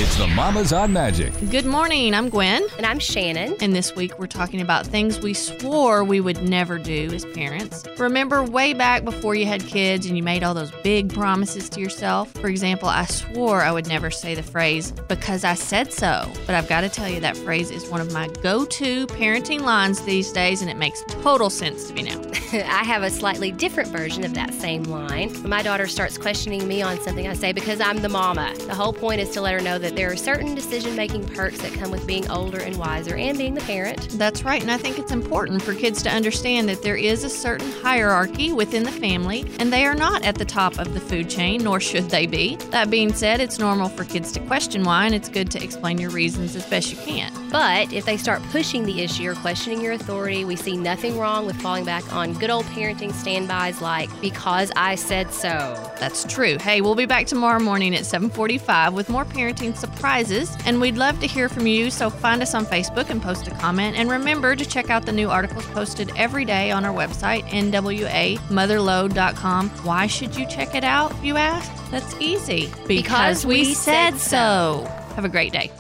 It's the Mamas on Magic. Good morning, I'm Gwen. And I'm Shannon. And this week we're talking about things we swore we would never do as parents. Remember way back before you had kids and you made all those big promises to yourself? For example, I swore I would never say the phrase, "because I said so." But I've got to tell you, that phrase is one of my go-to parenting lines these days, and it makes total sense to me now. I have a slightly different version of that same line. When my daughter starts questioning me on something, I say, "because I'm the mama." The whole point is to let her know that there are certain decision-making perks that come with being older and wiser and being the parent. That's right, and I think it's important for kids to understand that there is a certain hierarchy within the family, and they are not at the top of the food chain, nor should they be. That being said, it's normal for kids to question why, and it's good to explain your reasons as best you can. But if they start pushing the issue or questioning your authority, we see nothing wrong with falling back on good old parenting standbys like, "because I said so." That's true. Hey, we'll be back tomorrow morning at 7:45 with more parenting surprises, and we'd love to hear from you, so find us on Facebook and post a comment. And remember to check out the new articles posted every day on our website, nwamotherload.com. Why should you check it out, you ask? That's easy. Because we said so. Have a great day.